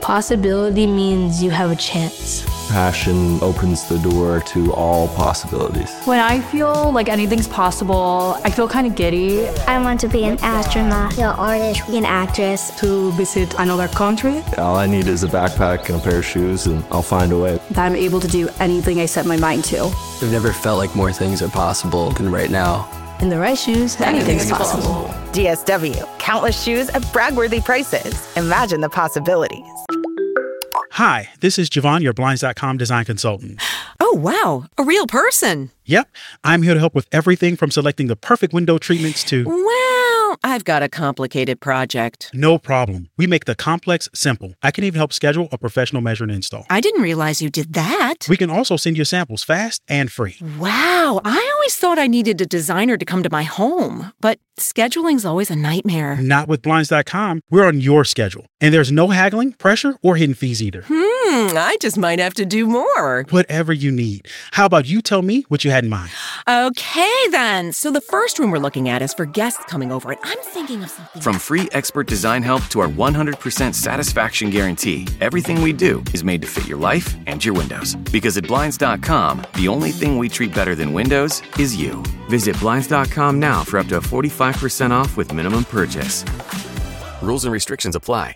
Possibility means you have a chance. Passion opens the door to all possibilities. When I feel like anything's possible, I feel kind of giddy. I want to be an astronaut, an artist, an actress. To visit another country. All I need is a backpack and a pair of shoes, and I'll find a way. That I'm able to do anything I set my mind to. I've never felt like more things are possible than right now. In the right shoes, anything's possible. DSW, countless shoes at brag-worthy prices. Imagine the possibilities. Hi, this is Javon, your Blinds.com design consultant. Oh, wow. A real person. Yep. I'm here to help with everything from selecting the perfect window treatments to... Well, I've got a complicated project. No problem. We make the complex simple. I can even help schedule a professional measure and install. I didn't realize you did that. We can also send you samples fast and free. Wow. I always thought I needed a designer to come to my home, but scheduling's always a nightmare. Not with Blinds.com. We're on your schedule. And there's no haggling, pressure, or hidden fees either. I just might have to do more. Whatever you need. How about you tell me what you had in mind? Okay, then. So the first room we're looking at is for guests coming over, and I'm thinking of something. From free expert design help to our 100% satisfaction guarantee, everything we do is made to fit your life and your windows. Because at Blinds.com, the only thing we treat better than windows is you. Visit Blinds.com now for up to 45% off with minimum purchase. Rules and restrictions apply.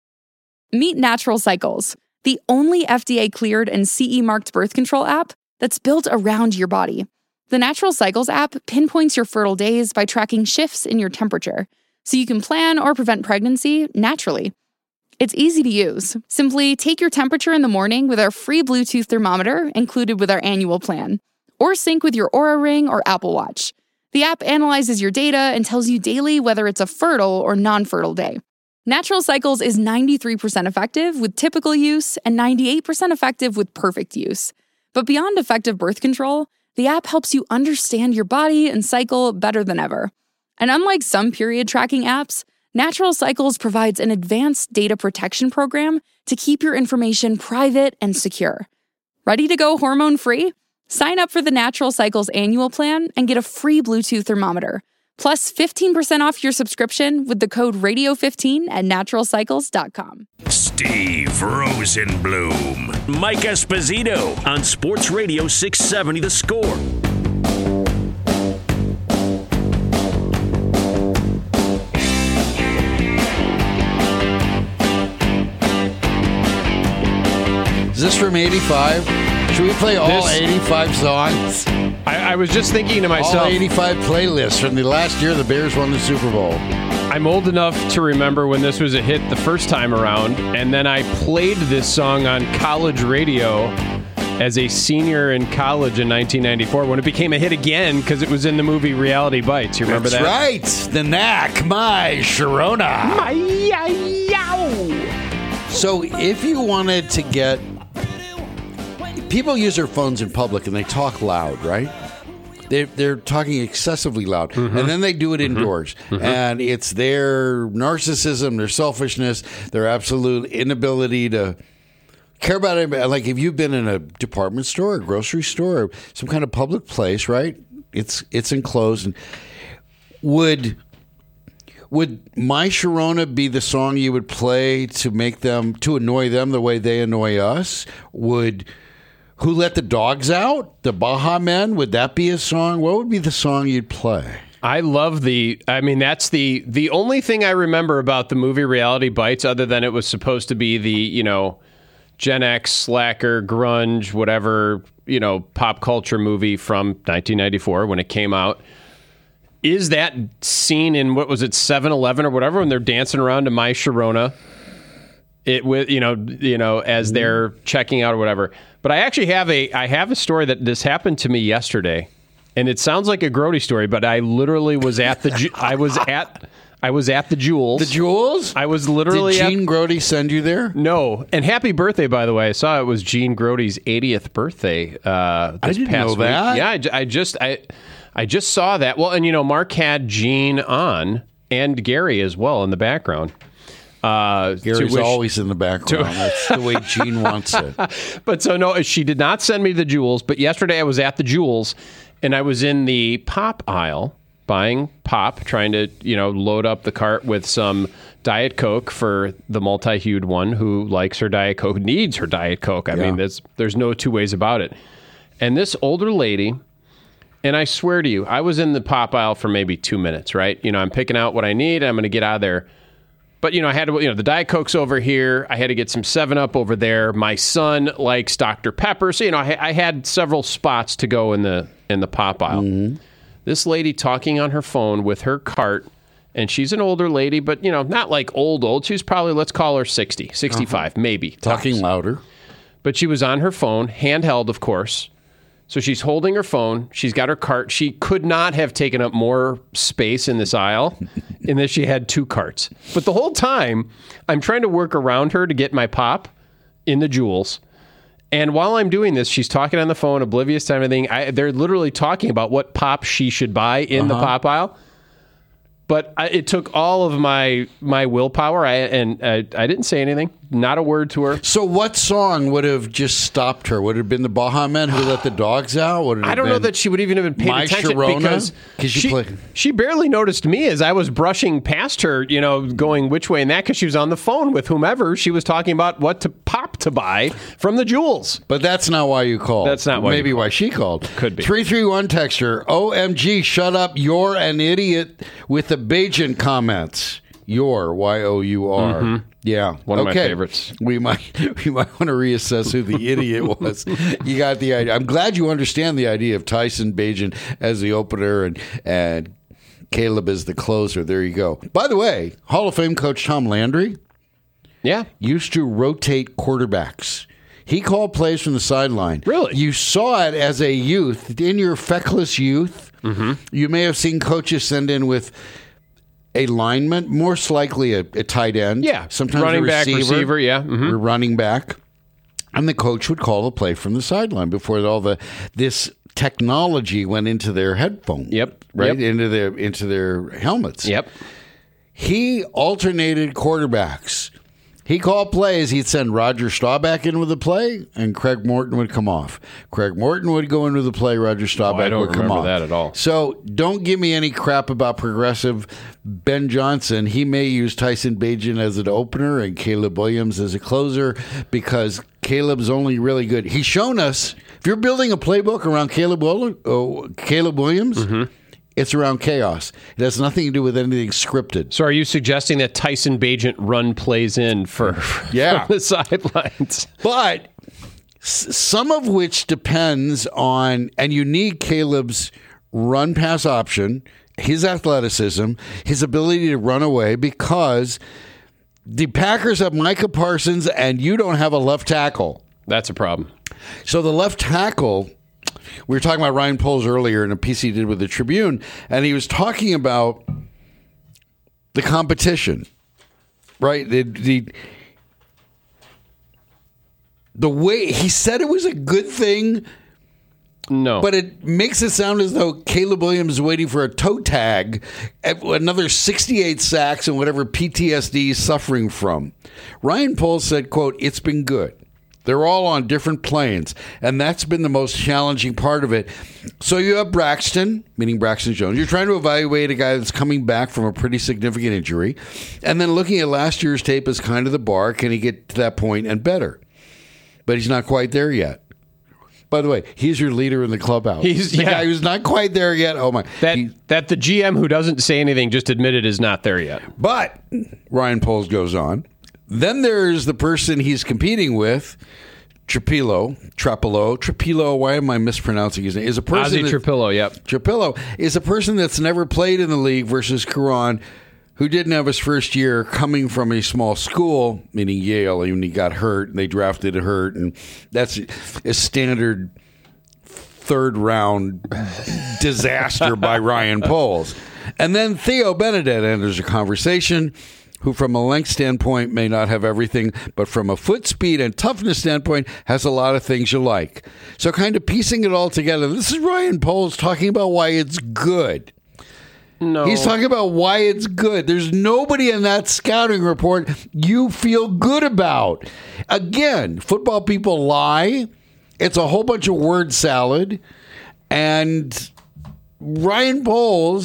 Meet Natural Cycles, the only FDA-cleared and CE-marked birth control app that's built around your body. The Natural Cycles app pinpoints your fertile days by tracking shifts in your temperature, so you can plan or prevent pregnancy naturally. It's easy to use. Simply take your temperature in the morning with our free Bluetooth thermometer included with our annual plan, or sync with your Oura Ring or Apple Watch. The app analyzes your data and tells you daily whether it's a fertile or non-fertile day. Natural Cycles is 93% effective with typical use and 98% effective with perfect use. But beyond effective birth control, the app helps you understand your body and cycle better than ever. And unlike some period tracking apps, Natural Cycles provides an advanced data protection program to keep your information private and secure. Ready to go hormone-free? Sign up for the Natural Cycles annual plan and get a free Bluetooth thermometer. Plus 15% off your subscription with the code radio15 at naturalcycles.com. Steve Rosenbloom, Mike Esposito on Sports Radio 670 The Score. Is this from 85? Should we play all 85 songs? I was just thinking to myself... All 85 playlists from the last year the Bears won the Super Bowl. I'm old enough to remember when this was a hit the first time around, and then I played this song on college radio as a senior in college in 1994 when it became a hit again because it was in the movie Reality Bites. You remember that? That's right. The Knack, My Sharona. My yow. So if you wanted to get... People use their phones in public and they talk loud, right? They're talking excessively loud, and then they do it indoors. And it's their narcissism, their selfishness, their absolute inability to care about it. Like if you've been in a department store, a grocery store, or some kind of public place, right? It's enclosed. And would My Sharona be the song you would play to make them, to annoy them the way they annoy us? Who Let the Dogs Out? The Baha Men? Would that be a song? What would be the song you'd play? I love that's the only thing I remember about the movie Reality Bites, other than it was supposed to be the, Gen X, slacker, grunge, whatever, pop culture movie from 1994 when it came out, is that scene in, 7-Eleven or whatever, when they're dancing around to My Sharona, as they're checking out or whatever. But I actually have a story that this happened to me yesterday, and it sounds like a grody story, but I literally was at the I was at the Jewels. The Jewels? I was literally. Did Gene Grody send you there? No. And happy birthday, by the way. I saw it was Gene Grody's 80th birthday. I didn't know that. Yeah, I just saw that. Well, and Mark had Gene on and Gary as well in the background. Gary's always in the background. That's the way Gene wants it. But so no, she did not send me the Jewels. But yesterday I was at the Jewels, and I was in the pop aisle buying pop, trying to, load up the cart with some Diet Coke for the multi-hued one who likes her Diet Coke, needs her Diet Coke. I mean, there's no two ways about it. And this older lady, and I swear to you, I was in the pop aisle for maybe 2 minutes, right? I'm picking out what I need, and I'm going to get out of there. But, I had to, the Diet Coke's over here. I had to get some 7-Up over there. My son likes Dr. Pepper. So, I had several spots to go in the pop aisle. Mm-hmm. This lady talking on her phone with her cart, and she's an older lady, but, not like old. She's probably, let's call her 60, 65, maybe. Talking tops. louder. But she was on her phone, handheld, of course. So she's holding her phone. She's got her cart. She could not have taken up more space in this aisle in that she had 2 carts. But the whole time, I'm trying to work around her to get my pop in the Jewels. And while I'm doing this, she's talking on the phone, oblivious to everything. They're literally talking about what pop she should buy in the pop aisle. But it took all of my willpower, I didn't say anything. Not a word to her. So what song would have just stopped her? Would it have been the Baja Men who let the dogs out? I don't know that she would even have been paying attention because she barely noticed me as I was brushing past her, going which way and that because she was on the phone with whomever. She was talking about what pop to buy from the Jewels. But that's not why you called. That's not why. Maybe why she called. Could be. 331 texter, OMG, shut up, you're an idiot with the Bajan comments. Your, Y-O-U-R. Mm-hmm. Yeah. One of my favorites. We might want to reassess who the idiot was. You got the idea. I'm glad you understand the idea of Tyson Bagent as the opener and Caleb as the closer. There you go. By the way, Hall of Fame coach Tom Landry used to rotate quarterbacks. He called plays from the sideline. Really? You saw it as a youth. In your feckless youth, you may have seen coaches send in with a lineman, most likely a tight end. Yeah. Sometimes running a receiver. Yeah. Mm-hmm. Running back. And the coach would call the play from the sideline before all this technology went into their headphones. Yep. Right? Yep. Into their helmets. Yep. He alternated quarterbacks. He called plays. He'd send Roger Staubach in with the play, and Craig Morton would come off. Craig Morton would go into the play. Roger Staubach would come off. I don't remember that at all. So don't give me any crap about progressive Ben Johnson. He may use Tyson Bagent as an opener and Caleb Williams as a closer because Caleb's only really good. He's shown us, if you're building a playbook around Caleb Williams, it's around chaos. It has nothing to do with anything scripted. So are you suggesting that Tyson Bagent run plays in for the sidelines? But some of which depends on, and you need Caleb's run-pass option, his athleticism, his ability to run away, because the Packers have Micah Parsons and you don't have a left tackle. That's a problem. So the left tackle... We were talking about Ryan Poles earlier in a piece he did with the Tribune, and he was talking about the competition, right? The way he said it was a good thing. No. But it makes it sound as though Caleb Williams is waiting for a toe tag, another 68 sacks, and whatever PTSD he's suffering from. Ryan Poles said, quote, "It's been good. They're all on different planes, and that's been the most challenging part of it." So you have Braxton, meaning Braxton Jones. You're trying to evaluate a guy that's coming back from a pretty significant injury, and then looking at last year's tape is kind of the bar. Can he get to that point and better? But he's not quite there yet. By the way, he's your leader in the clubhouse. He's the guy who's not quite there yet. Oh, my. That the GM who doesn't say anything just admitted is not there yet. But Ryan Poles goes on. Then there's the person he's competing with, Trapilo. Why am I mispronouncing his name? Is a person Ozzy Trapilo, yep. Trapilo is a person that's never played in the league versus Karan, who didn't have his first year coming from a small school, meaning Yale, and he got hurt, and they drafted hurt, and that's a standard third-round disaster by Ryan Poles. And then Theo Benedette enters the conversation, who from a length standpoint may not have everything, but from a foot speed and toughness standpoint has a lot of things you like. So kind of piecing it all together, this is Ryan Poles talking about why it's good. No. He's talking about why it's good. There's nobody in that scouting report you feel good about. Again, football people lie. It's a whole bunch of word salad. And Ryan Poles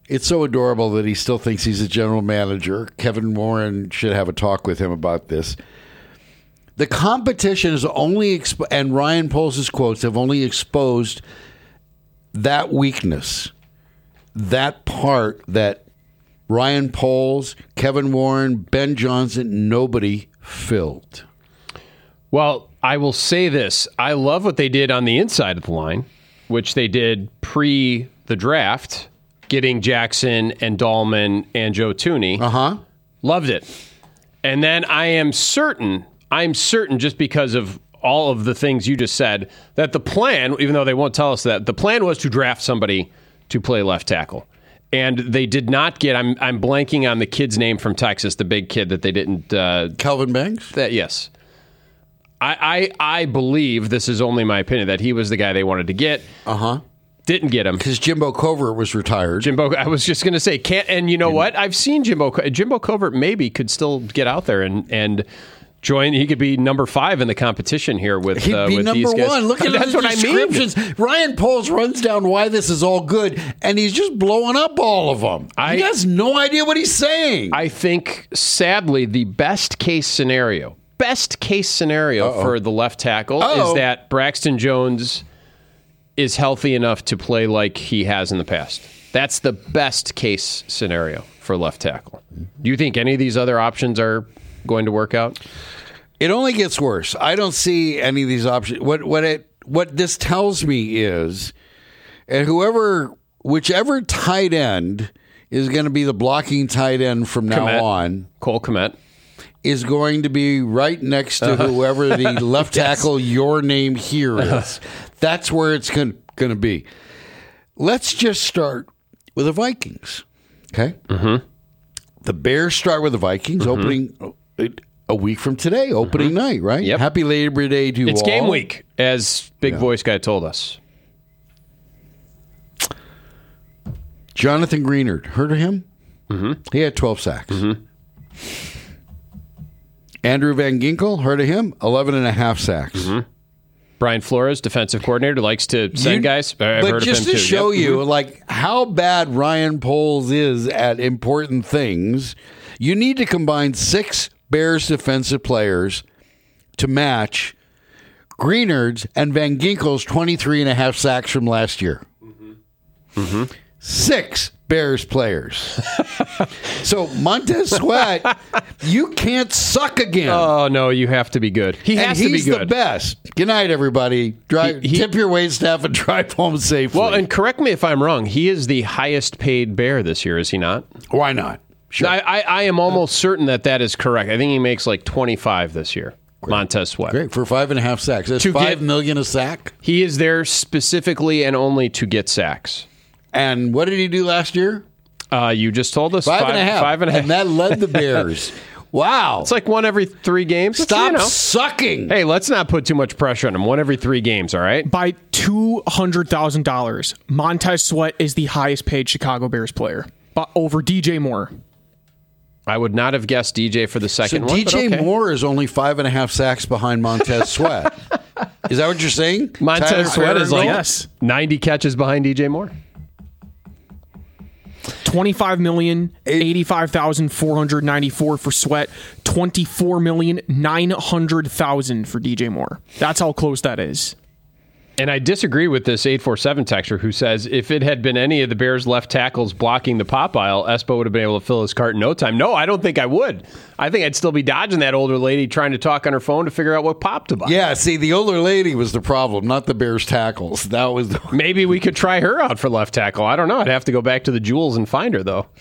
It's so adorable that he still thinks he's a general manager. Kevin Warren should have a talk with him about this. The competition is only, and Ryan Poles' quotes have only exposed that weakness, that part that Ryan Poles, Kevin Warren, Ben Johnson, nobody filled. Well, I will say this. I love what they did on the inside of the line, which they did pre the draft, getting Jackson and Dahlman and Joe Thuney. Loved it. And then I'm certain just because of all of the things you just said, that the plan, even though they won't tell us that, the plan was to draft somebody to play left tackle. And they did not get, I'm blanking on the kid's name from Texas, the big kid that they didn't. Calvin Banks? Yes. I believe, this is only my opinion, that he was the guy they wanted to get. Didn't get him. Because Jimbo Covert was retired. I was just going to say, and you know what? I've seen Jimbo Covert maybe could still get out there and join. He could be number 5 in the competition here with He'd be with number these guys. 1. Look at That's the what descriptions. I mean. Ryan Poles runs down why this is all good, and he's just blowing up all of them. He has no idea what he's saying. I think, sadly, the best case scenario for the left tackle is that Braxton Jones is healthy enough to play like he has in the past. That's the best case scenario for left tackle. Do you think any of these other options are going to work out? It only gets worse. I don't see any of these options. What this tells me is, and whichever tight end is going to be the blocking tight end from now on, Cole Kmet, is going to be right next to whoever the left tackle your name here is. That's where it's going to be. Let's just start with the Vikings. Okay? The Bears start with the Vikings opening a week from today, opening night, right? Yep. Happy Labor Day to It's all. game week, as Big Voice Guy told us. Jonathan Greenard, heard of him? He had 12 sacks. Andrew Van Ginkel, heard of him? 11 and a half sacks. Brian Flores, defensive coordinator, likes to send guys. I've heard just of him to too. show you how bad Ryan Poles is at important things, you need to combine 6 Bears defensive players to match Greenard's and Van Ginkel's 23 and a half sacks from last year. 6 Bears players. So Montez Sweat, you can't suck again. Oh, no, you have to be good. He has to be good. He's the best. Good night, everybody. Tip your waitstaff and drive home safely. Well, and correct me if I'm wrong. He is the highest paid Bear this year, is he not? Why not? Sure. I am almost certain that is correct. I think he makes like 25 this year. Great. Montez Sweat. Great. For 5.5 sacks. That's $5 million a sack. He is there specifically and only to get sacks. And what did he do last year? You just told us 5.5. 5.5. And that led the Bears. Wow. It's like 1 every 3 games. Stop sucking. Hey, let's not put too much pressure on him. 1 every 3 games, all right? By $200,000, Montez Sweat is the highest paid Chicago Bears player, over DJ Moore. I would not have guessed DJ for the second one. DJ Moore is only 5.5 sacks behind Montez Sweat. Is that what you're saying? Montez Sweat is like 90 catches behind DJ Moore. $25,085,494 for Sweat, $24,900,000 for DJ Moore. That's how close that is. And I disagree with this 847 texter who says if it had been any of the Bears' left tackles blocking the pop aisle, Espo would have been able to fill his cart in no time. No, I don't think I would. I think I'd still be dodging that older lady trying to talk on her phone to figure out what pop to buy. Yeah, see, the older lady was the problem, not the Bears' tackles. That was Maybe we could try her out for left tackle. I don't know. I'd have to go back to the jewels and find her, though.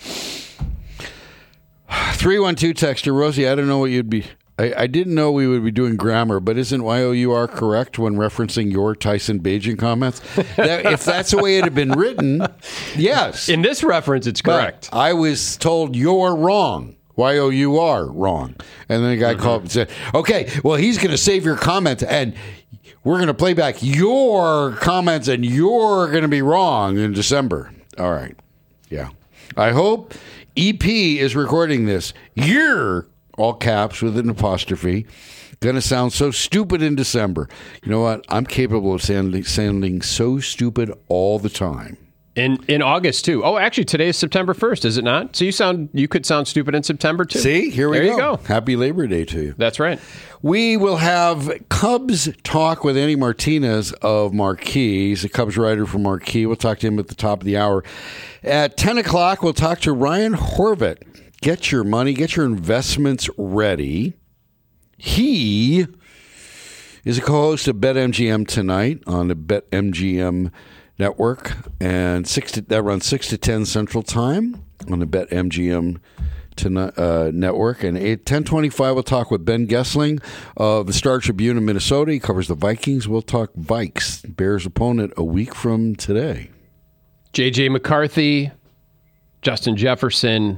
312 texter, Rosie, I don't know what you'd be... I didn't know we would be doing grammar, but isn't YOUR correct when referencing your Tyson Bagent comments? If that's the way it had been written, yes. In this reference, it's correct. But I was told you're wrong. YOUR wrong. And then the guy called up and said, okay, well, he's going to save your comments, and we're going to play back your comments, and you're going to be wrong in December. All right. Yeah. I hope EP is recording this. You're all caps with an apostrophe, going to sound so stupid in December. You know what? I'm capable of sounding so stupid all the time. In August, too. Oh, actually, today is September 1st, is it not? So you could sound stupid in September, too. See? Here we go. There you go. Happy Labor Day to you. That's right. We will have Cubs talk with Andy Martinez of Marquee. He's a Cubs writer for Marquee. We'll talk to him at the top of the hour. At 10 o'clock, we'll talk to Ryan Horvat. Get your money, get your investments ready. He is a co-host of BetMGM tonight on the BetMGM network, and that runs 6 to 10 Central Time on the BetMGM network. And at 10:25, we'll talk with Ben Gessling of the Star Tribune in Minnesota. He covers the Vikings. We'll talk Vikes, Bears opponent a week from today. J.J. McCarthy, Justin Jefferson,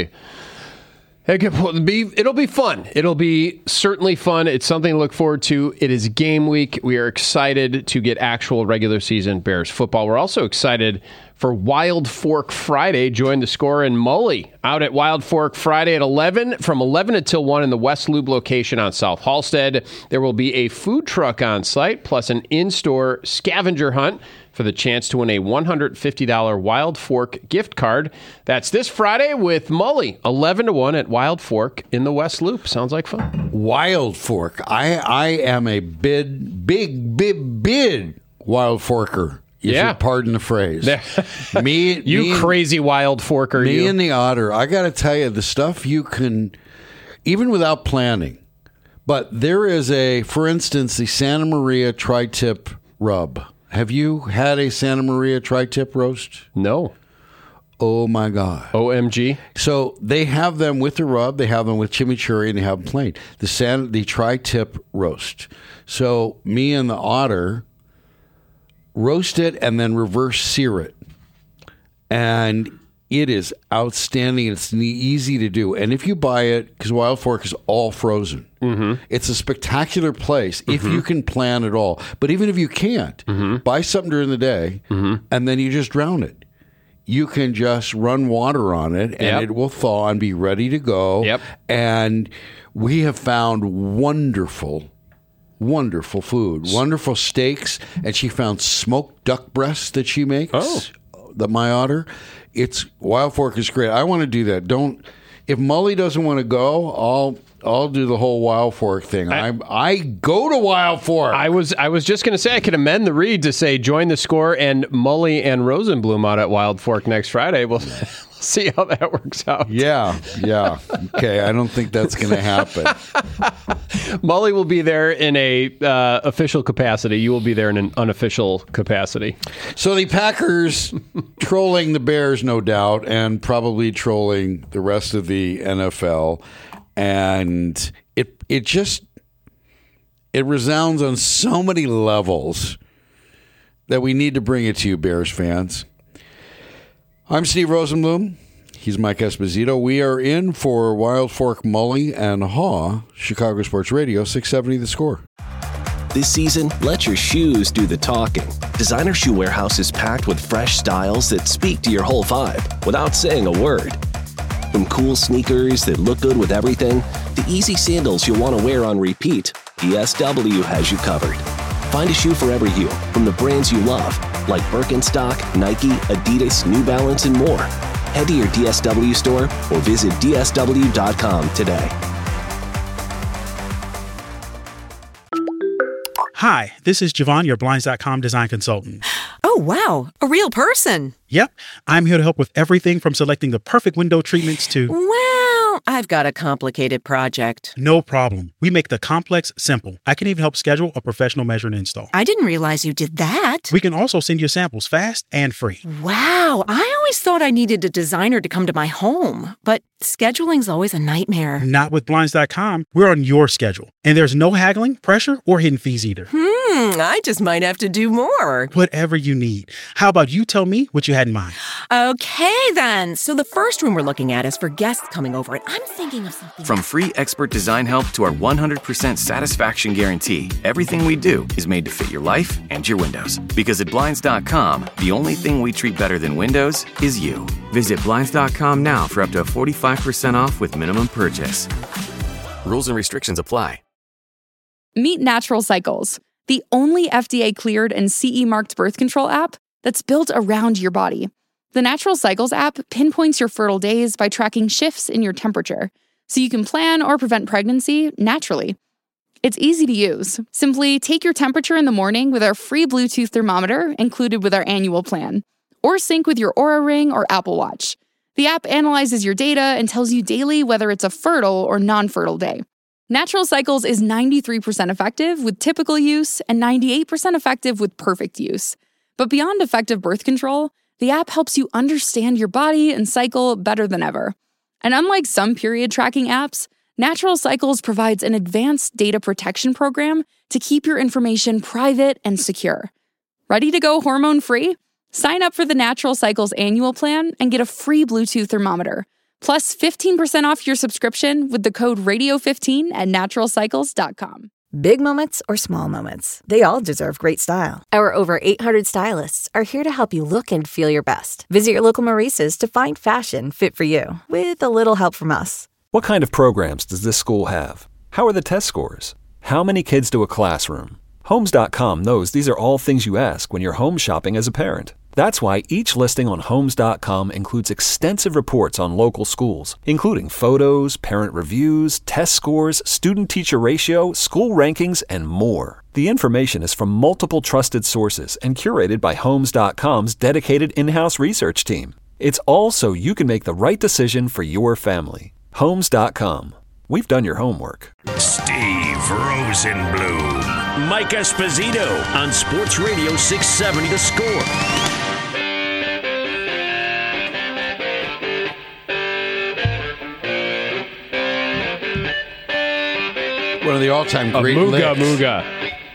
it'll be fun. It'll be certainly fun. It's something to look forward to. It is game week. We are excited to get actual regular season Bears football. We're also excited for Wild Fork Friday. Join the Score and Mully out at Wild Fork Friday at from 11 until 1 in the West Loop location on South Halstead. There will be a food truck on site, plus an in-store scavenger hunt for the chance to win a $150 Wild Fork gift card. That's this Friday with Mully, 11 to 1 at Wild Fork in the West Loop. Sounds like fun. Wild Fork. I am a big Wild Forker. If you pardon the phrase. You crazy Wild Forker. Me and the Otter. I got to tell you, the stuff you can, even without planning, but there is for instance, the Santa Maria tri-tip rub. Have you had a Santa Maria tri-tip roast? No. Oh, my God. OMG. So they have them with the rub, they have them with chimichurri, and they have them plain. The tri-tip roast. So me and the Otter roast it and then reverse sear it. And it is outstanding. It's easy to do. And if you buy it, because Wild Fork is all frozen, it's a spectacular place if you can plan it all. But even if you can't, buy something during the day and then you just drown it. You can just run water on it and it will thaw and be ready to go. Yep. And we have found wonderful food, wonderful steaks. And she found smoked duck breasts that she makes. My Otter. Wild Fork is great. I want to do that. If Mully doesn't want to go, I'll do the whole Wild Fork thing. I go to Wild Fork. I was just going to say I could amend the read to say join the Score and Mully and Rosenblum out at Wild Fork next Friday. We'll see how that works out. Yeah. Okay, I don't think that's going to happen. Mully will be there in a official capacity. You will be there in an unofficial capacity. So the Packers trolling the Bears, no doubt, and probably trolling the rest of the NFL. And it resounds on so many levels that we need to bring it to you, Bears fans. I'm Steve Rosenblum. He's Mike Esposito. We are in for Wild Fork, Mully, and Haw, Chicago Sports Radio, 670 The Score. This season, let your shoes do the talking. Designer Shoe Warehouse is packed with fresh styles that speak to your whole vibe without saying a word. From cool sneakers that look good with everything, to easy sandals you'll want to wear on repeat, DSW has you covered. Find a shoe for every you, from the brands you love, like Birkenstock, Nike, Adidas, New Balance, and more. Head to your DSW store or visit DSW.com today. Hi, this is Javon, your Blinds.com design consultant. Oh, wow. A real person. Yep. I'm here to help with everything from selecting the perfect window treatments to... Well, I've got a complicated project. No problem. We make the complex simple. I can even help schedule a professional measure and install. I didn't realize you did that. We can also send you samples fast and free. Wow. I always thought I needed a designer to come to my home, but scheduling's always a nightmare. Not with Blinds.com. We're on your schedule. And there's no haggling, pressure, or hidden fees either. I just might have to do more. Whatever you need. How about you tell me what you had in mind? Okay, then. So the first room we're looking at is for guests coming over, and I'm thinking of something. From free expert design help to our 100% satisfaction guarantee, everything we do is made to fit your life and your windows. Because at Blinds.com, the only thing we treat better than windows is you. Visit Blinds.com now for up to 45% off with minimum purchase. Rules and restrictions apply. Meet Natural Cycles, the only FDA-cleared and CE-marked birth control app that's built around your body. The Natural Cycles app pinpoints your fertile days by tracking shifts in your temperature, so you can plan or prevent pregnancy naturally. It's easy to use. Simply take your temperature in the morning with our free Bluetooth thermometer included with our annual plan, or sync with your Oura Ring or Apple Watch. The app analyzes your data and tells you daily whether it's a fertile or non-fertile day. Natural Cycles is 93% effective with typical use and 98% effective with perfect use. But beyond effective birth control, the app helps you understand your body and cycle better than ever. And unlike some period tracking apps, Natural Cycles provides an advanced data protection program to keep your information private and secure. Ready to go hormone-free? Sign up for the Natural Cycles annual plan and get a free Bluetooth thermometer, plus 15% off your subscription with the code radio15 at naturalcycles.com. Big moments or small moments, they all deserve great style. Our over 800 stylists are here to help you look and feel your best. Visit your local Maurice's to find fashion fit for you, with a little help from us. What kind of programs does this school have? How are the test scores? How many kids do a classroom? Homes.com knows these are all things you ask when you're home shopping as a parent. That's why each listing on Homes.com includes extensive reports on local schools, including photos, parent reviews, test scores, student-teacher ratio, school rankings, and more. The information is from multiple trusted sources and curated by Homes.com's dedicated in-house research team. It's all so you can make the right decision for your family. Homes.com. We've done your homework. Steve Rosenbloom, Mike Esposito on Sports Radio 670 The Score. One of the all-time great Mooga Mooga.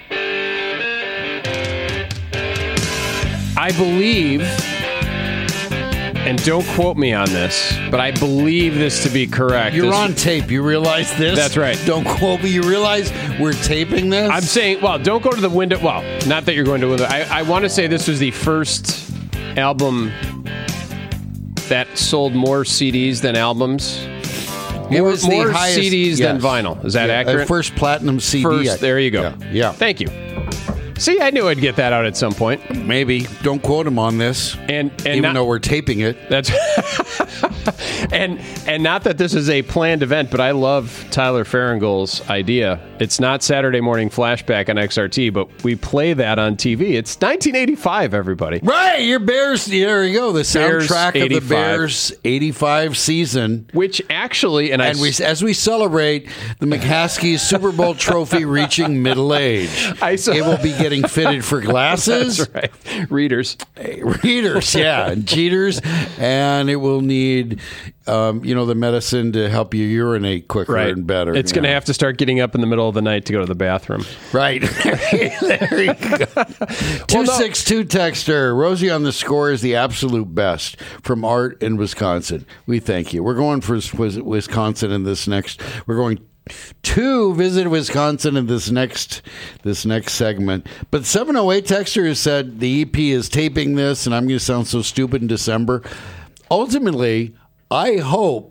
I believe, and don't quote me on this, but I believe this to be correct. You're on tape. You realize this? That's right. Don't quote me. You realize we're taping this? I'm saying, well, don't go to the window. Well, not that you're going to the window. I want to say this was the first album that sold more CDs than albums. It was more the highest CDs than vinyl. Is that accurate? First platinum CD. First, there you go. Yeah. Thank you. See, I knew I'd get that out at some point. Maybe. Don't quote him on this. And even though we're taping it. That's and not that this is a planned event, but I love Tyler Farringall's idea. It's not Saturday Morning Flashback on XRT, but we play that on TV. It's 1985, everybody. Right, your Bears. There you go. The soundtrack Bears, of the Bears 85 season. Which actually, as we celebrate the McCaskey Super Bowl trophy reaching middle age, it will be getting fitted for glasses. That's right. Readers, yeah, and cheaters, and it will need, the medicine to help you urinate quicker and better. It's going to have to start getting up in the middle of the night to go to the bathroom. Right. There you go. 262 texter. Rosie on the Score is the absolute best from Art in Wisconsin. We thank you. We're going for Wisconsin in this next. We're going to visit Wisconsin in this next segment. But 708 texter has said the EP is taping this, and I'm going to sound so stupid in December. Ultimately, I hope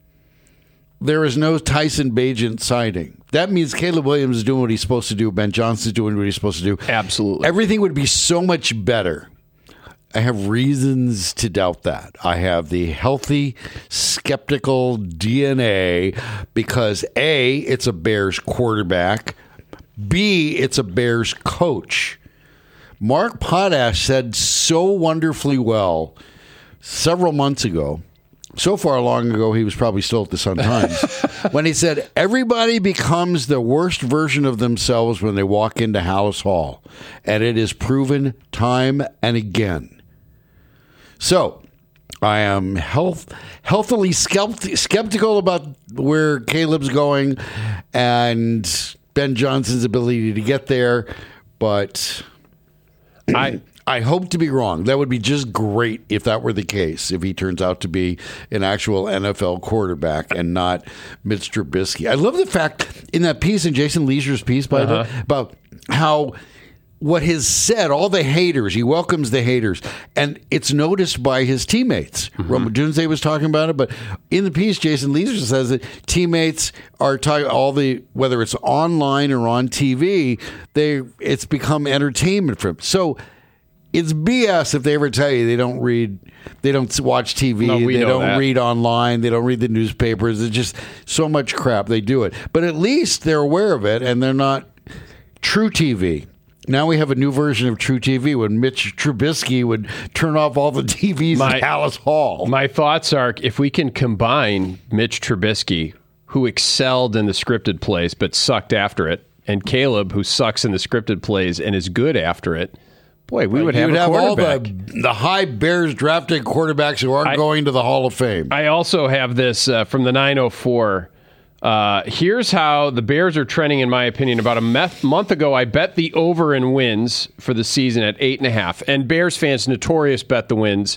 there is no Tyson Bagent sighting. That means Caleb Williams is doing what he's supposed to do. Ben Johnson's doing what he's supposed to do. Absolutely. Everything would be so much better. I have reasons to doubt that. I have the healthy, skeptical DNA because A, it's a Bears quarterback. B, it's a Bears coach. Mark Potash said so wonderfully well several months ago, so far long ago he was probably still at the Sun-Times, when he said, everybody becomes the worst version of themselves when they walk into Hallis Hall. And it is proven time and again. So, I am healthily skeptical about where Caleb's going and Ben Johnson's ability to get there, but I hope to be wrong. That would be just great if that were the case, if he turns out to be an actual NFL quarterback and not Mitch Trubisky. I love the fact in that piece, in Jason Leisure's piece, by the way, about how what his said, all the haters, he welcomes the haters, and it's noticed by his teammates. Roma Dunze was talking about it, but in the piece, Jason Leisure says that teammates are talking whether it's online or on TV, it's become entertainment for him. So it's BS if they ever tell you they don't watch TV, they don't read online, they don't read the newspapers. It's just so much crap. They do it. But at least they're aware of it, and they're not True TV. Now we have a new version of True TV when Mitch Trubisky would turn off all the TVs at Hallis Hall. My thoughts are, if we can combine Mitch Trubisky, who excelled in the scripted plays but sucked after it, and Caleb, who sucks in the scripted plays and is good after it, boy, we would have a quarterback. All the high Bears drafted quarterbacks who aren't going to the Hall of Fame. I also have this from the 904. Here's how the Bears are trending, in my opinion. About a month ago, I bet the over in wins for the season at 8.5. And Bears fans notoriously bet the wins.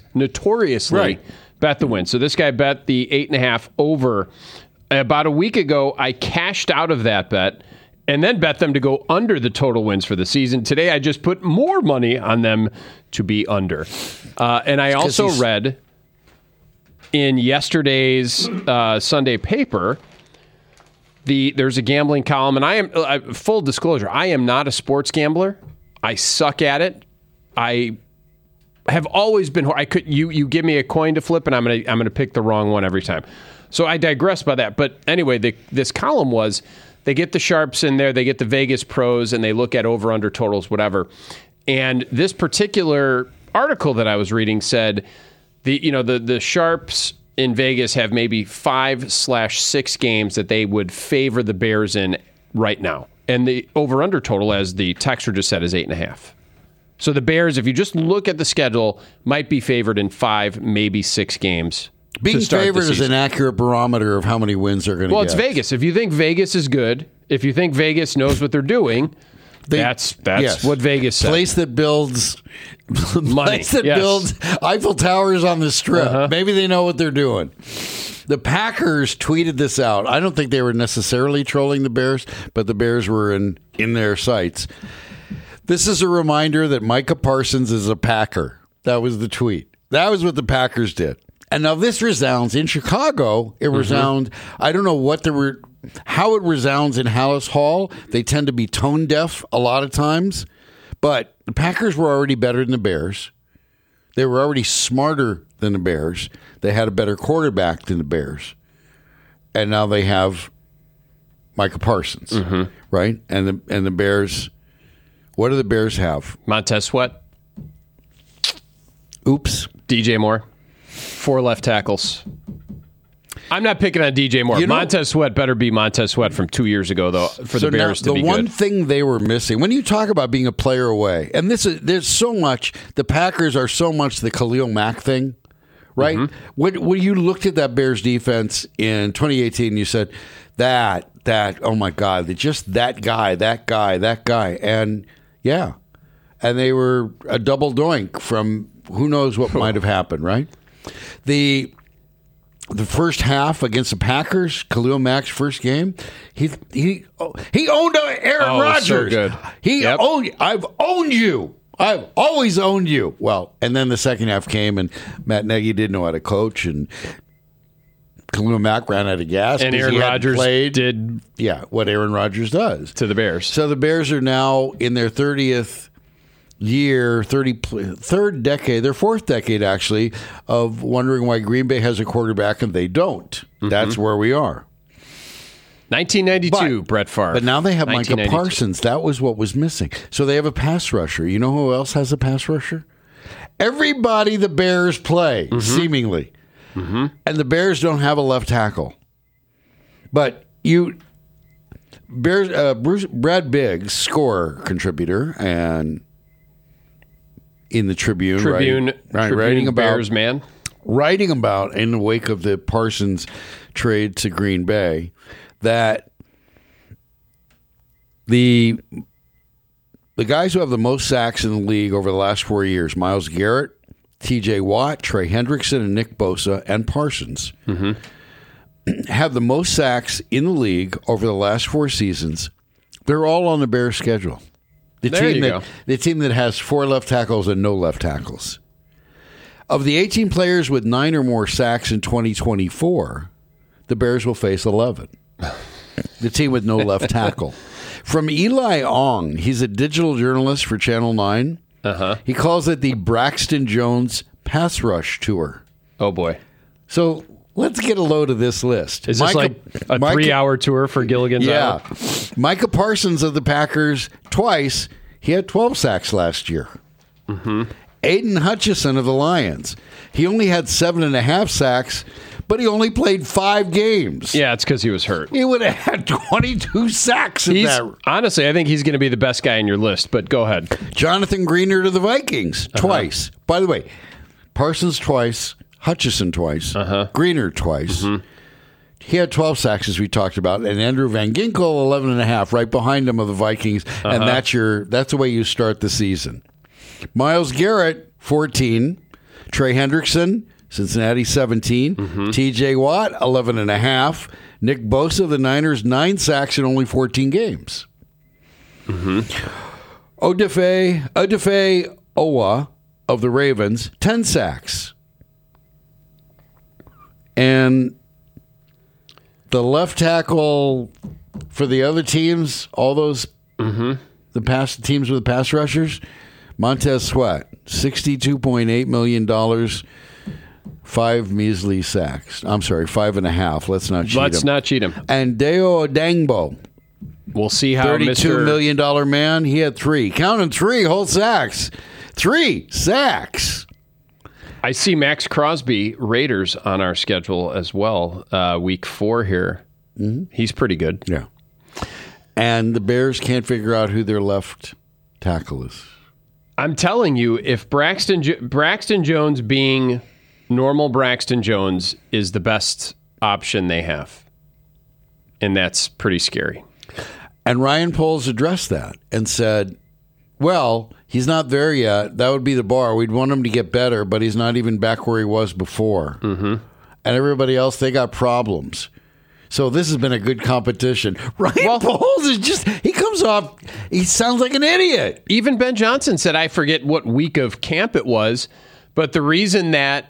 So this guy bet the 8.5 over. About a week ago, I cashed out of that bet and then bet them to go under the total wins for the season. Today, I just put more money on them to be under. And I also read in yesterday's Sunday paper, there's a gambling column, and I am full disclosure. I am not a sports gambler. I suck at it. I have always been. You give me a coin to flip, and I'm gonna pick the wrong one every time. So I digress by that. But anyway, this column was they get the sharps in there, they get the Vegas pros, and they look at over under totals, whatever. And this particular article that I was reading said the sharps in Vegas have maybe 5/6 games that they would favor the Bears in right now. And the over-under total, as the texter just said, is 8.5. So the Bears, if you just look at the schedule, might be favored in 5, maybe 6 games. Being favored is an accurate barometer of how many wins they're going to get. Well, it's Vegas. If you think Vegas is good, if you think Vegas knows what they're doing, that's what Vegas says. Place that builds money. Builds Eiffel Towers on the Strip. Uh-huh. Maybe they know what they're doing. The Packers tweeted this out. I don't think they were necessarily trolling the Bears, but the Bears were in their sights. This is a reminder that Micah Parsons is a Packer. That was the tweet. That was what the Packers did. And now this resounds in Chicago. It resounds. I don't know how it resounds in Hallis Hall. They tend to be tone deaf a lot of times. But the Packers were already better than the Bears. They were already smarter than the Bears. They had a better quarterback than the Bears. And now they have Micah Parsons, right? And the Bears, what do the Bears have? Montez Sweat. Oops. DJ Moore. 4 left tackles. I'm not picking on DJ Moore. Montez Sweat better be Montez Sweat from 2 years ago, though, for the Bears to be good. The one thing they were missing, when you talk about being a player away, and there's so much, the Packers are so much the Khalil Mack thing, right? When you looked at that Bears defense in 2018, you said, that, oh my God, just that guy. And yeah, and they were a double doink from who knows what might have happened, right? The first half against the Packers, Khalil Mack's first game, he owned Aaron Rodgers. So good. I've owned you. I've always owned you. Well, and then the second half came, and Matt Nagy didn't know how to coach, and Khalil Mack ran out of gas. And Aaron Rodgers did what Aaron Rodgers does to the Bears. So the Bears are now in their 30th year, third decade, their fourth decade actually, of wondering why Green Bay has a quarterback and they don't. That's where we are. 1992, Brett Favre. But now they have Micah Parsons. That was what was missing. So they have a pass rusher. You know who else has a pass rusher? Everybody the Bears play, seemingly. And the Bears don't have a left tackle. But Brad Biggs, score contributor, and in the Tribune writing about Bears man, writing about in the wake of the Parsons trade to Green Bay that the guys who have the most sacks in the league over the last 4 years, Myles Garrett, T.J. Watt, Trey Hendrickson, and Nick Bosa, and Parsons, have the most sacks in the league over the last 4 seasons. They're all on the Bears schedule. The team that has 4 left tackles and no left tackles. Of the 18 players with 9 or more sacks in 2024, the Bears will face 11. The team with no left tackle. From Eli Ong, he's a digital journalist for Channel 9. He calls it the Braxton Jones Pass Rush Tour. Oh, boy. So let's get a load of this list. Is this like a 3-hour tour for Gilligan's Island? Yeah. Micah Parsons of the Packers twice. He had 12 sacks last year. Aiden Hutchinson of the Lions. He only had 7.5 sacks, but he only played 5 games. Yeah, it's because he was hurt. He would have had 22 sacks in that. Honestly, I think he's going to be the best guy in your list, but go ahead. Jonathan Greener to the Vikings twice. By the way, Parsons twice, Hutchinson twice, Greener twice. He had 12 sacks, as we talked about, and Andrew Van Ginkel 11.5, right behind him of the Vikings, and that's the way you start the season. Myles Garrett 14, Trey Hendrickson, Cincinnati 17, T.J. Watt 11.5, Nick Bosa of the Niners 9 sacks in only 14 games. Odafe Owa of the Ravens 10 sacks. And the left tackle for the other teams, all those the teams with the pass rushers, Montez Sweat, $62.8 million, 5 measly sacks. I'm sorry, 5.5. Let's not cheat him. And Deo Odangbo. We'll see how $32 million man. He had 3. Counting 3 whole sacks. 3 sacks. I see Max Crosby, Raiders, on our schedule as well. Week 4 here. He's pretty good. Yeah. And the Bears can't figure out who their left tackle is. I'm telling you, if Braxton Jones being normal Braxton Jones is the best option they have. And that's pretty scary. And Ryan Poles addressed that and said, well, he's not there yet. That would be the bar. We'd want him to get better, but he's not even back where he was before. And everybody else, they got problems. So this has been a good competition. Ryan Poles is just, he comes off, he sounds like an idiot. Even Ben Johnson said, I forget what week of camp it was, but the reason that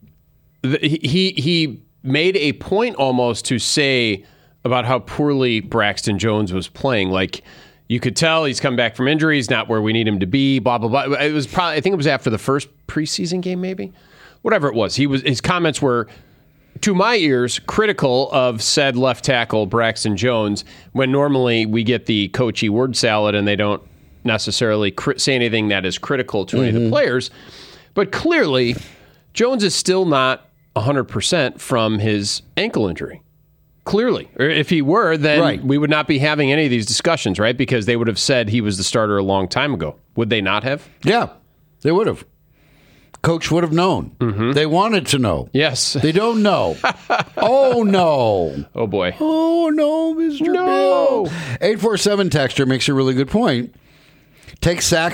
he made a point almost to say about how poorly Braxton Jones was playing. Like, you could tell he's come back from injury. He's not where we need him to be, blah, blah, blah. It was probably, I think it was after the first preseason game, maybe. Whatever it was. His comments were, to my ears, critical of said left tackle Braxton Jones, when normally we get the coachy word salad and they don't necessarily say anything that is critical to any of the players. But clearly, Jones is still not 100% from his ankle injury. Clearly. Or if he were, then we would not be having any of these discussions, right? Because they would have said he was the starter a long time ago. Would they not have? Yeah, they would have. Coach would have known. They wanted to know. Yes. They don't know. Oh, no. Oh, boy. Oh, no, Mr. Bill. 847 texter makes a really good point. Take sack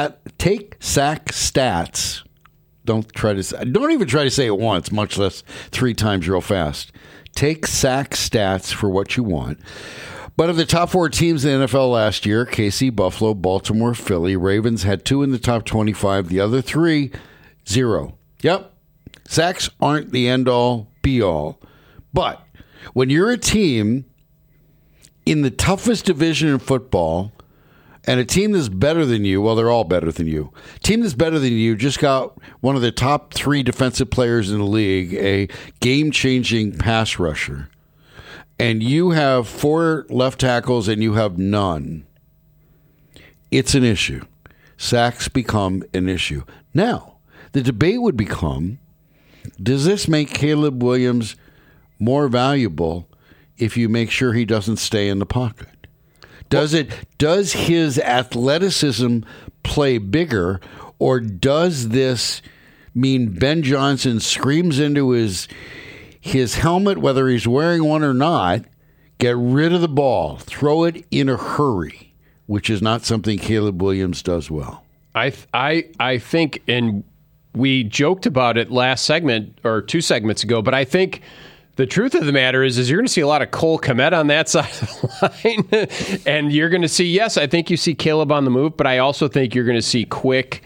stats. Don't even try to say it once, much less 3 times real fast. Take sack stats for what you want. But of the top 4 teams in the NFL last year, KC, Buffalo, Baltimore, Philly, Ravens had 2 in the top 25. The other 3, 0. Yep. Sacks aren't the end-all, be-all. But when you're a team in the toughest division in football and a team that's better than you, well, they're all better than you. Team that's better than you just got one of the top 3 defensive players in the league, a game-changing pass rusher. And you have 4 left tackles and you have none. It's an issue. Sacks become an issue. Now, the debate would become, does this make Caleb Williams more valuable if you make sure he doesn't stay in the pocket? Does his athleticism play bigger, or does this mean Ben Johnson screams into his helmet, whether he's wearing one or not, get rid of the ball, throw it in a hurry, which is not something Caleb Williams does well? I think, and we joked about it last segment or 2 segments ago, but I think the truth of the matter is you're going to see a lot of Cole Kmet on that side of the line. And you're going to see, yes, I think you see Caleb on the move, but I also think you're going to see quick,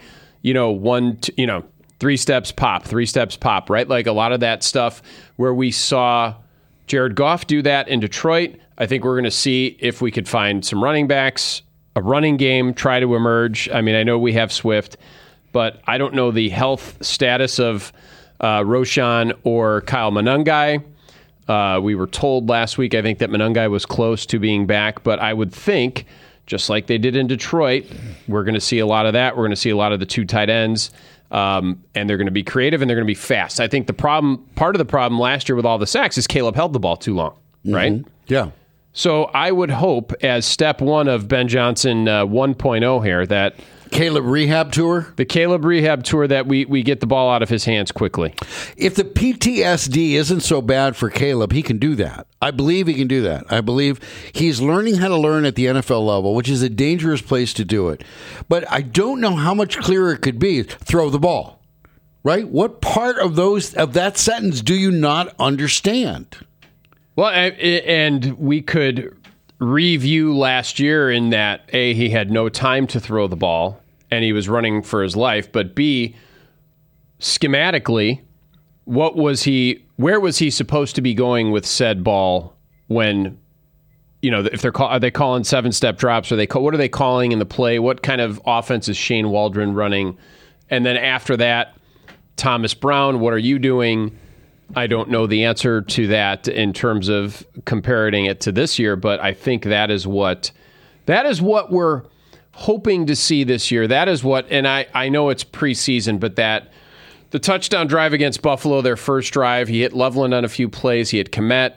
3 steps pop, right? Like a lot of that stuff where we saw Jared Goff do that in Detroit. I think we're going to see if we could find some running backs a running game try to emerge. I mean, I know we have Swift, but I don't know the health status of Roschon or Kyle Monangai. We were told last week, I think, that Monangai was close to being back, but I would think, just like they did in Detroit, we're going to see a lot of that. We're going to see a lot of the two tight ends, and they're going to be creative and they're going to be fast. I think part of the problem last year with all the sacks is Caleb held the ball too long, right? Yeah. So I would hope, as step one of Ben Johnson 1.0 here, that Caleb rehab tour? The Caleb rehab tour, that we get the ball out of his hands quickly. If the PTSD isn't so bad for Caleb, he can do that. I believe he can do that. I believe he's learning how to learn at the NFL level, which is a dangerous place to do it. But I don't know how much clearer it could be. Throw the ball, right? What part of that sentence do you not understand? Well, and we could review last year in that, A, he had no time to throw the ball and he was running for his life, but B, schematically, where was he supposed to be going with said ball when, if are they calling 7-step drops? What are they calling in the play? What kind of offense is Shane Waldron running? And then after that, Thomas Brown, what are you doing? I don't know the answer to that in terms of comparing it to this year, but I think that is what we're hoping to see this year. That is what, and I know it's preseason, but the touchdown drive against Buffalo, their first drive, he hit Loveland on a few plays. He had Kmet.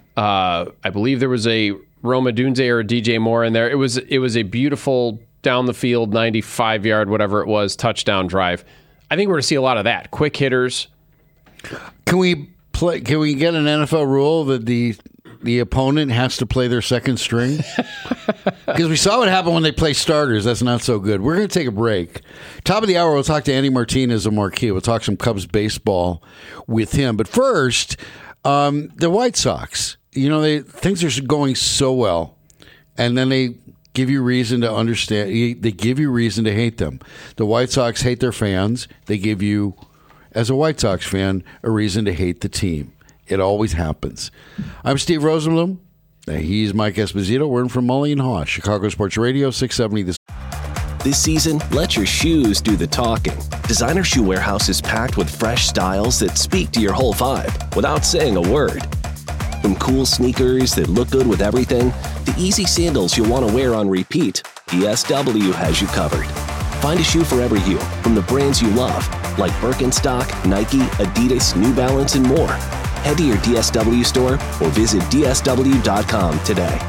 I believe there was a Roma Dunze or a DJ Moore in there. It was a beautiful down the field, 95-yard, whatever it was, touchdown drive. I think we're going to see a lot of that. Quick hitters. Can we get an NFL rule that the opponent has to play their second string? Because we saw what happened when they play starters. That's not so good. We're going to take a break. Top of the hour, we'll talk to Andy Martinez of Marquee. We'll talk some Cubs baseball with him. But first, the White Sox. Things are going so well, and then they give you reason to understand. They give you reason to hate them. The White Sox hate their fans. They give you, as a White Sox fan, a reason to hate the team. It always happens. I'm Steve Rosenblum. He's Mike Esposito. We're in from Mully and Haw, Chicago Sports Radio, 670. This season, let your shoes do the talking. Designer Shoe Warehouse is packed with fresh styles that speak to your whole vibe without saying a word. From cool sneakers that look good with everything, to easy sandals you'll want to wear on repeat, DSW has you covered. Find a shoe for every you, from the brands you love, like Birkenstock, Nike, Adidas, New Balance, and more. Head to your DSW store or visit DSW.com today.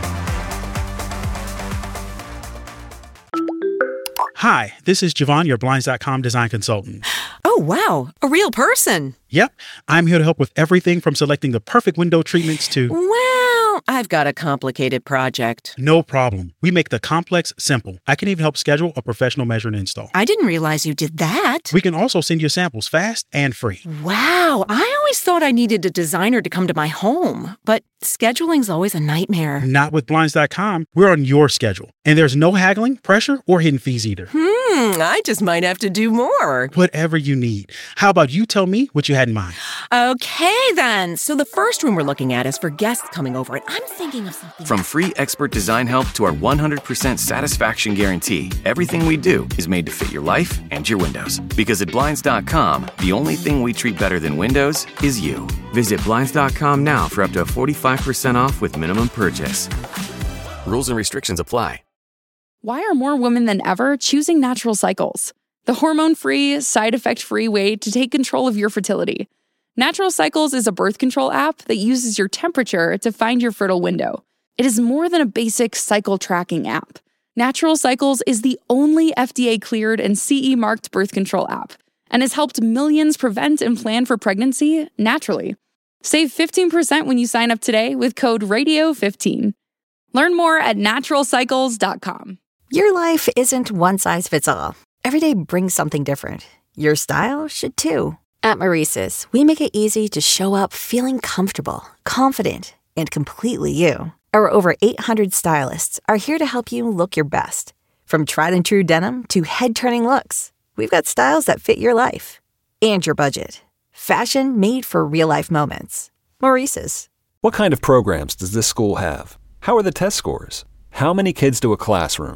Hi, this is Javon, your Blinds.com design consultant. Oh, wow. A real person. Yep. I'm here to help with everything from selecting the perfect window treatments to... Well, I've got a complicated project. No problem. We make the complex simple. I can even help schedule a professional measure and install. I didn't realize you did that. We can also send you samples fast and free. Wow. I always thought I needed a designer to come to my home, but scheduling's always a nightmare. Not with Blinds.com. We're on your schedule. And there's no haggling, pressure, or hidden fees either. I just might have to do more. Whatever you need. How about you tell me what you had in mind? Okay, then. So the first room we're looking at is for guests coming over, and I'm thinking of something. From free expert design help to our 100% satisfaction guarantee, everything we do is made to fit your life and your windows. Because at Blinds.com, the only thing we treat better than windows is you. Visit Blinds.com now for up to 45% off with minimum purchase. Rules and restrictions apply. Why are more women than ever choosing Natural Cycles? The hormone-free, side-effect-free way to take control of your fertility. Natural Cycles is a birth control app that uses your temperature to find your fertile window. It is more than a basic cycle tracking app. Natural Cycles is the only FDA-cleared and CE-marked birth control app and has helped millions prevent and plan for pregnancy naturally. Save 15% when you sign up today with code RADIO15. Learn more at naturalcycles.com. Your life isn't one size fits all. Every day brings something different. Your style should too. At Maurice's, we make it easy to show up feeling comfortable, confident, and completely you. Our over 800 stylists are here to help you look your best. From tried and true denim to head-turning looks, we've got styles that fit your life and your budget. Fashion made for real-life moments. Maurice's. What kind of programs does this school have? How are the test scores? How many kids do a classroom?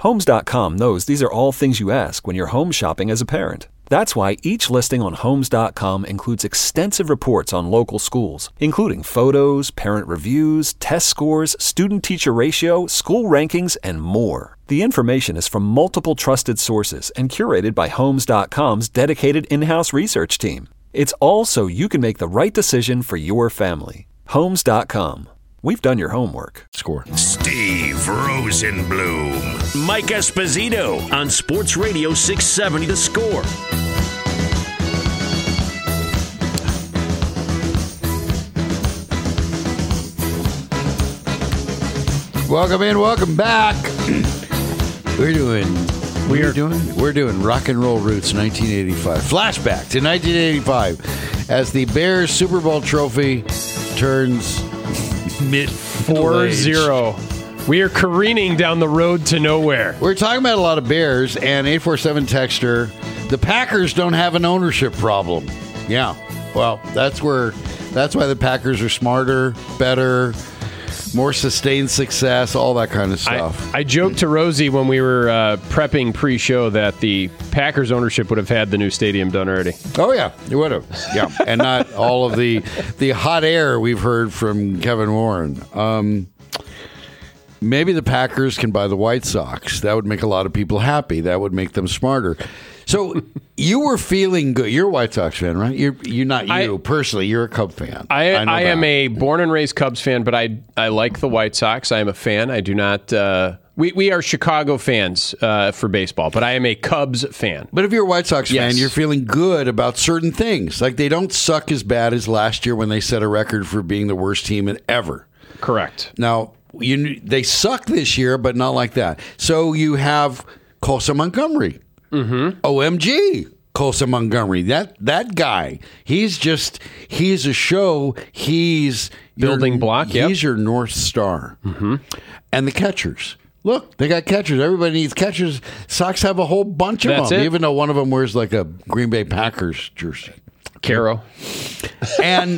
Homes.com knows these are all things you ask when you're home shopping as a parent. That's why each listing on Homes.com includes extensive reports on local schools, including photos, parent reviews, test scores, student-teacher ratio, school rankings, and more. The information is from multiple trusted sources and curated by Homes.com's dedicated in-house research team. It's all so you can make the right decision for your family. Homes.com. We've done your homework. Score. Steve Rosenbloom. Mike Esposito on Sports Radio 670 The Score. Welcome in, welcome back. We're doing Rock and Roll Roots 1985. Flashback to 1985 as the Bears Super Bowl trophy turns mid 4-0. We are careening down the road to nowhere. We're talking about a lot of Bears, and 847 texter, the Packers don't have an ownership problem. Yeah, well, that's why the Packers are smarter, better, more sustained success, all that kind of stuff. I joked to Rosie when we were prepping pre-show that the Packers ownership would have had the new stadium done already. Oh, yeah, it would have. Yeah, and not all of the hot air we've heard from Kevin Warren. Maybe the Packers can buy the White Sox. That would make a lot of people happy. That would make them smarter. So you were feeling good. You're a White Sox fan, right? You're not personally. You're a Cub fan. I am a born and raised Cubs fan, but I like the White Sox. I am a fan. I do not. We are Chicago fans for baseball, but I am a Cubs fan. But if you're a White Sox fan, you're feeling good about certain things. Like they don't suck as bad as last year when they set a record for being the worst team ever. Correct. Now, they suck this year, but not like that. So you have Colson Montgomery. Mm-hmm. OMG, Colson Montgomery. That guy. He's a show. He's building block. He's your North Star. Mm-hmm. And the catchers. Look, they got catchers. Everybody needs catchers. Sox have a whole bunch of them, even though one of them wears like a Green Bay Packers jersey. Caro. And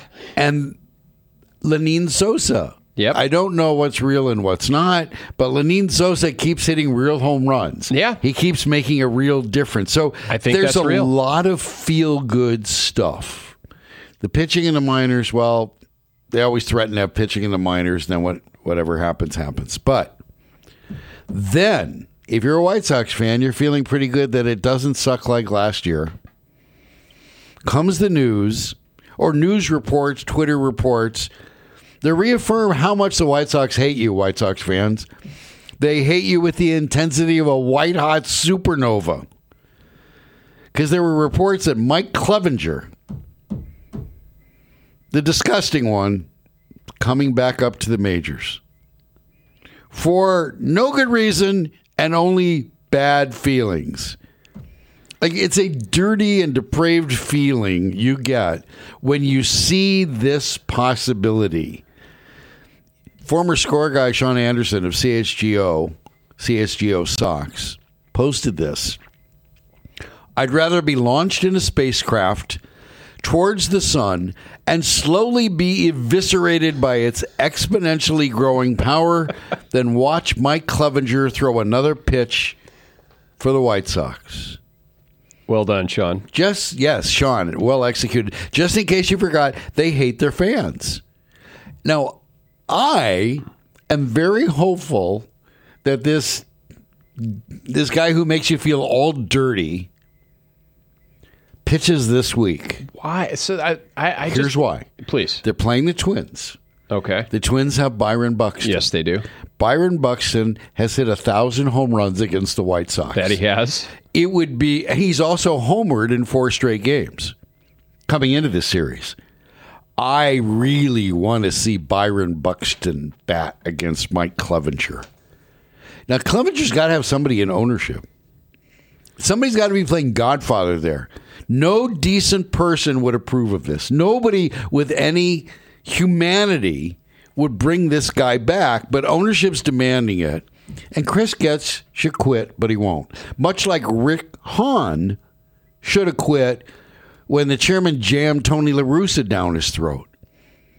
Lenyn Sosa. Yep. I don't know what's real and what's not, but Lenyn Sosa keeps hitting real home runs. Yeah. He keeps making a real difference. So I think there's that's a lot of feel-good stuff. The pitching in the minors, well, they always threaten to have pitching in the minors, and then whatever happens, happens. But then, if you're a White Sox fan, you're feeling pretty good that it doesn't suck like last year. Comes the news, or news reports, Twitter reports, they reaffirm how much the White Sox hate you, White Sox fans. They hate you with the intensity of a white-hot supernova. Because there were reports that Mike Clevenger, the disgusting one, coming back up to the majors. For no good reason and only bad feelings. Like, it's a dirty and depraved feeling you get when you see this possibility. Former score guy Sean Anderson of CHGO Sox, posted this. I'd rather be launched in a spacecraft towards the sun and slowly be eviscerated by its exponentially growing power than watch Mike Clevenger throw another pitch for the White Sox. Well done, Sean. Yes, Sean, well executed. Just in case you forgot, they hate their fans. Now, I am very hopeful that this guy who makes you feel all dirty pitches this week. Why? So Here's why. Please. They're playing the Twins. Okay. The Twins have Byron Buxton. Yes, they do. Byron Buxton has hit 1,000 home runs against the White Sox. That he has. It would be. He's also homered in 4 straight games coming into this series. I really want to see Byron Buxton bat against Mike Clevenger. Now, Clevenger's got to have somebody in ownership. Somebody's got to be playing Godfather there. No decent person would approve of this. Nobody with any humanity would bring this guy back, but ownership's demanding it. And Chris Getz should quit, but he won't. Much like Rick Hahn should have quit when the chairman jammed Tony La Russa down his throat.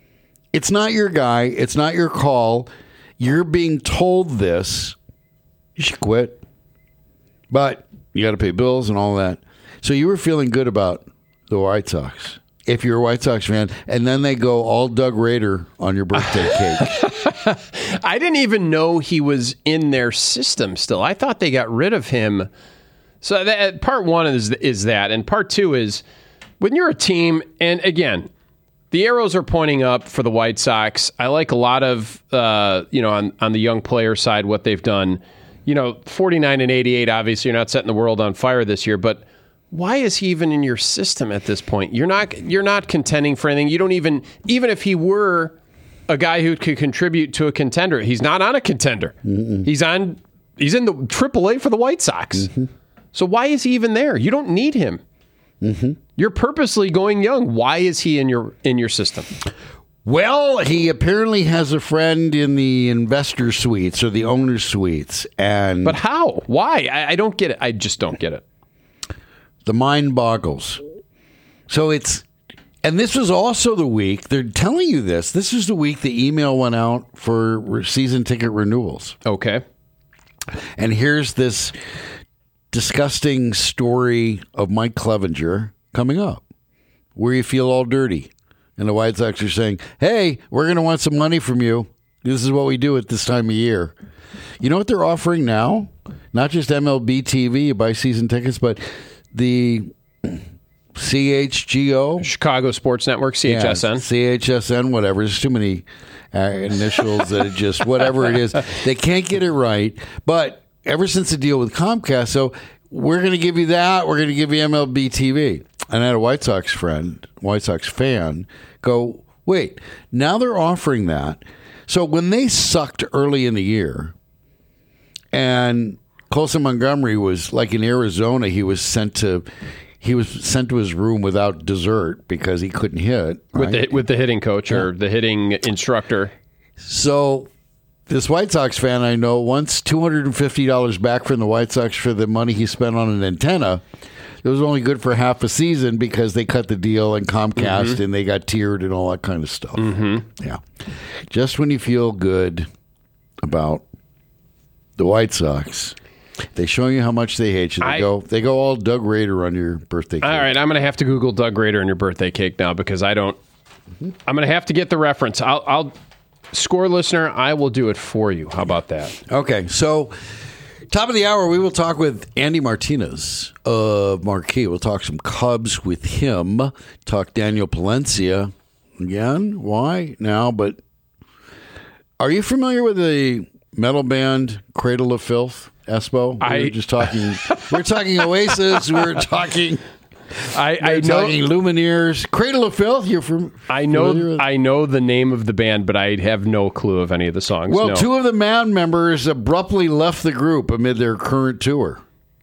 It's not your guy. It's not your call. You're being told this, You should quit. But you got to pay bills and all that. So you were feeling good about the White Sox. If you're a White Sox fan, and then they go all Doug Rader on your birthday cake. I didn't even know he was in their system still. I thought they got rid of him. So part one is that. And part two is when you're a team, and again, the arrows are pointing up for the White Sox. I like a lot of, on the young player side, what they've done. 49 and 88, obviously you're not setting the world on fire this year, but why is he even in your system at this point? You're not contending for anything. You don't even if he were a guy who could contribute to a contender, he's not on a contender. Mm-mm. He's in the AAA for the White Sox. Mm-hmm. So why is he even there? You don't need him. Mm-hmm. You're purposely going young. Why is he in your system? Well, he apparently has a friend in the investor suites or the owner suites, but how? Why? I don't get it. I just don't get it. The mind boggles. So and this was also the week, they're telling you this. This is the week the email went out for season ticket renewals. Okay. And here's this disgusting story of Mike Clevenger coming up, where you feel all dirty. And the White Sox are saying, hey, we're going to want some money from you. This is what we do at this time of year. You know what they're offering now? Not just MLB TV, you buy season tickets, but the CHGO. Chicago Sports Network, CHSN. Yeah, CHSN, whatever. There's too many initials that just, whatever it is. They can't get it right. But ever since the deal with Comcast, so we're going to give you that. We're going to give you MLB TV. And I had a White Sox fan, go, wait, now they're offering that. So when they sucked early in the year, and Colson Montgomery was like in Arizona, he was sent to his room without dessert because he couldn't hit. Right? With the hitting coach or the hitting instructor. So this White Sox fan I know wants $250 back from the White Sox for the money he spent on an antenna. It was only good for half a season because they cut the deal and Comcast and they got tiered and all that kind of stuff. Mm-hmm. Yeah. Just when you feel good about the White Sox, they show you how much they hate you. They go all Doug Rader on your birthday cake. All right, I'm going to have to Google Doug Rader on your birthday cake now because I don't. I'm going to have to get the reference. I'll score listener. I will do it for you. How about that? Okay, so top of the hour, we will talk with Andy Martinez of Marquee. We'll talk some Cubs with him. Talk Daniel Palencia again. Why now? But are you familiar with the metal band Cradle of Filth? Espo? We're talking Oasis. We're talking Lumineers. Cradle of Filth. You're from? I know the name of the band, but I have no clue of any of the songs. Well, two of the band members abruptly left the group amid their current tour.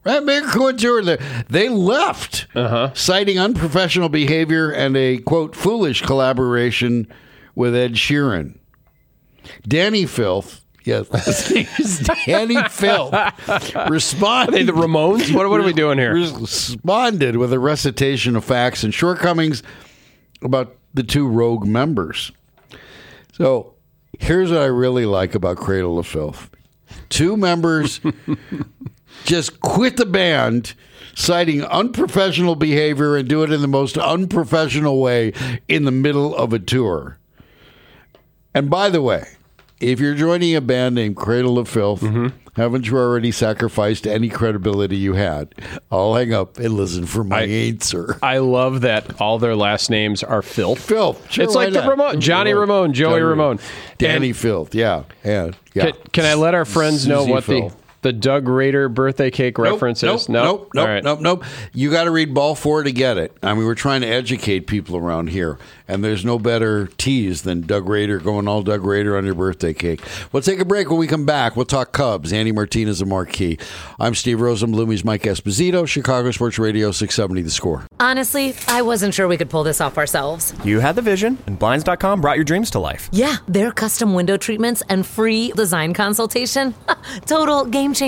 They left, citing unprofessional behavior and a, quote, foolish collaboration with Ed Sheeran. Danny Filth. Yes, Danny Filth responded. Are they the Ramones? What are we doing here? Responded with a recitation of facts and shortcomings about the two rogue members. So here's what I really like about Cradle of Filth. Two members just quit the band, citing unprofessional behavior and do it in the most unprofessional way in the middle of a tour. And by the way, if you're joining a band named Cradle of Filth, haven't you already sacrificed any credibility you had? I'll hang up and listen for my answer. I love that all their last names are Filth. Filth. Sure, it's like the Ramon, Johnny Ramone, Joey Ramone. Danny Filth, yeah. Can I let our friends know what the Doug Rader birthday cake reference is? Nope. You got to read Ball 4 to get it. I mean, we're trying to educate people around here, and there's no better tease than Doug Rader going all Doug Rader on your birthday cake. We'll take a break. When we come back, we'll talk Cubs. Andy Martinez of Marquee. I'm Steve Rosenblum's Mike Esposito, Chicago Sports Radio 670 The Score. Honestly, I wasn't sure we could pull this off ourselves. You had the vision, and Blinds.com brought your dreams to life. Yeah, their custom window treatments and free design consultation. Total game changer.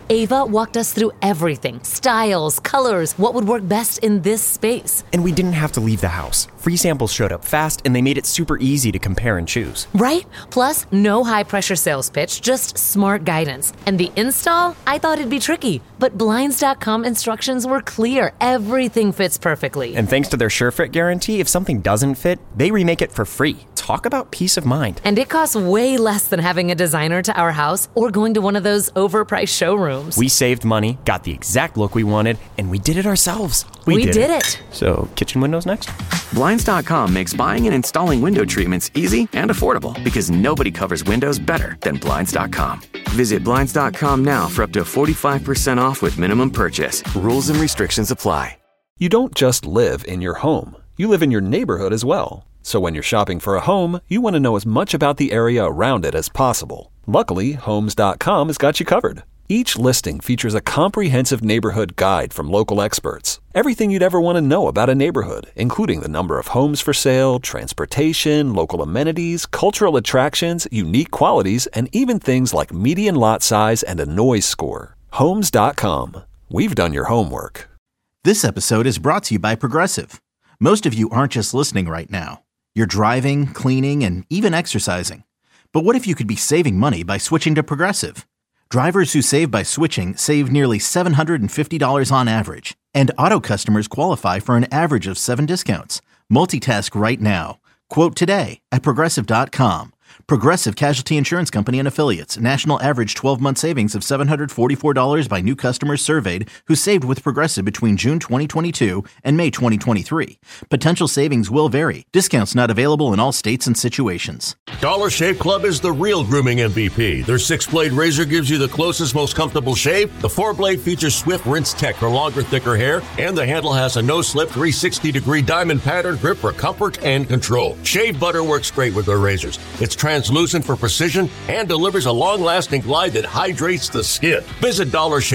Ava walked us through everything. Styles, colors, what would work best in this space. And we didn't have to leave the house. Free samples showed up fast, and they made it super easy to compare and choose. Right? Plus, no high-pressure sales pitch, just smart guidance. And the install? I thought it'd be tricky, but Blinds.com instructions were clear. Everything fits perfectly. And thanks to their SureFit guarantee, if something doesn't fit, they remake it for free. Talk about peace of mind. And it costs way less than having a designer to our house or going to one of those overpriced showrooms. We saved money, got the exact look we wanted, and we did it ourselves. We did it. So, kitchen windows next? Blinds.com makes buying and installing window treatments easy and affordable because nobody covers windows better than Blinds.com. Visit Blinds.com now for up to 45% off with minimum purchase. Rules and restrictions apply. You don't just live in your home. You live in your neighborhood as well. So when you're shopping for a home, you want to know as much about the area around it as possible. Luckily, Homes.com has got you covered. Each listing features a comprehensive neighborhood guide from local experts. Everything you'd ever want to know about a neighborhood, including the number of homes for sale, transportation, local amenities, cultural attractions, unique qualities, and even things like median lot size and a noise score. Homes.com. We've done your homework. This episode is brought to you by Progressive. Most of you aren't just listening right now. You're driving, cleaning, and even exercising. But what if you could be saving money by switching to Progressive? Drivers who save by switching save nearly $750 on average. And auto customers qualify for an average of 7 discounts. Multitask right now. Quote today at Progressive.com. Progressive Casualty Insurance Company and Affiliates. National average 12-month savings of $744 by new customers surveyed who saved with Progressive between June 2022 and May 2023. Potential savings will vary. Discounts not available in all states and situations. Dollar Shave Club is the real grooming MVP. Their 6-blade razor gives you the closest, most comfortable shave. The 4-blade features Swift Rinse Tech for longer, thicker hair. And the handle has a no-slip 360-degree diamond pattern grip for comfort and control. Shave butter works great with their razors. It's translucent for precision and delivers a long-lasting glide that hydrates the skin. Visit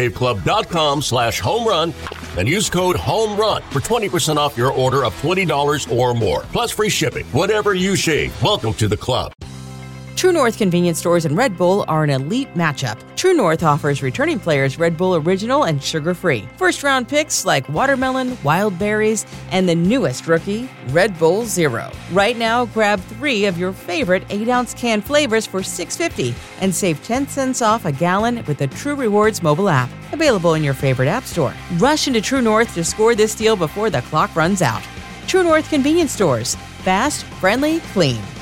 dollarshaveclub.com/homerun and use code HOMERUN for 20% off your order of $20 or more. Plus free shipping. Whatever you shave, welcome to the club. True North convenience stores and Red Bull are an elite matchup. True North offers returning players Red Bull Original and sugar-free. First-round picks like watermelon, wild berries, and the newest rookie, Red Bull Zero. Right now, grab 3 of your favorite 8-ounce can flavors for $6.50 and save 10 cents off a gallon with the True Rewards mobile app. Available in your favorite app store. Rush into True North to score this deal before the clock runs out. True North convenience stores. Fast, friendly, clean.